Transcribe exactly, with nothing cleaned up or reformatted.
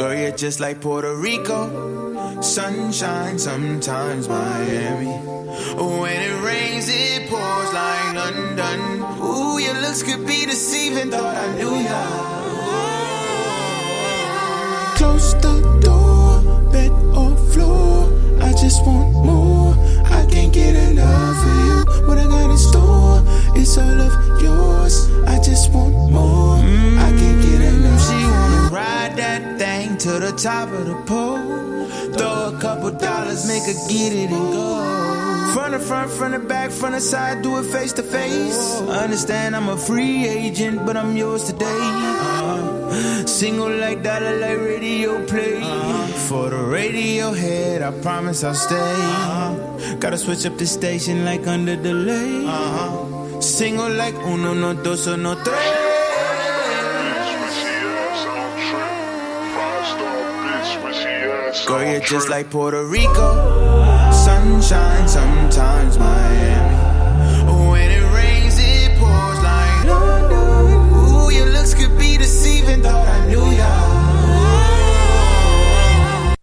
Girl, you're just like Puerto Rico. Sunshine, sometimes Miami. When it rains, it pours like London. Ooh, your looks could be deceiving, thought I knew ya. Close the door, bed or floor. I just want more. I can't get enough of you. What I got in store, it's all of yours. I just want more. Mm, I can't get enough. She wanna ride that thing to the top of the pole. Throw a couple dollars, make her get it and go. Front to front, front to back, front to side, do it face to face. Understand I'm a free agent, but I'm yours today. Uh, single like dollar, like radio play. Uh, For the radio head, I promise I'll stay. Uh, Gotta switch up the station like under delay. Uh, Single like uno, no dos, o no tres. Girl, you're just like Puerto Rico. Sunshine, sometimes Miami.